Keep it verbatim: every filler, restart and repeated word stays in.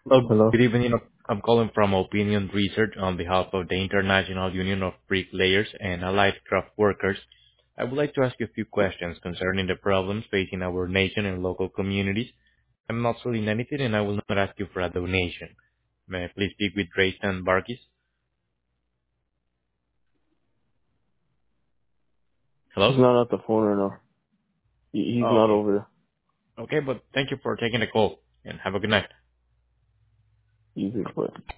Hello, Hello. good evening. I'm calling from Opinion Research on behalf of the International Union of Bricklayers and Allied Craft Workers. I would like to ask you a few questions concerning the problems facing our nation and local communities. I'm not selling anything, and I will not ask you for a donation. May I please speak with Drayton Barkis? He's Hello? not at the phone right now. He, he's Oh, not okay. over there. Okay, but thank you for taking the call, and have a good night. He's but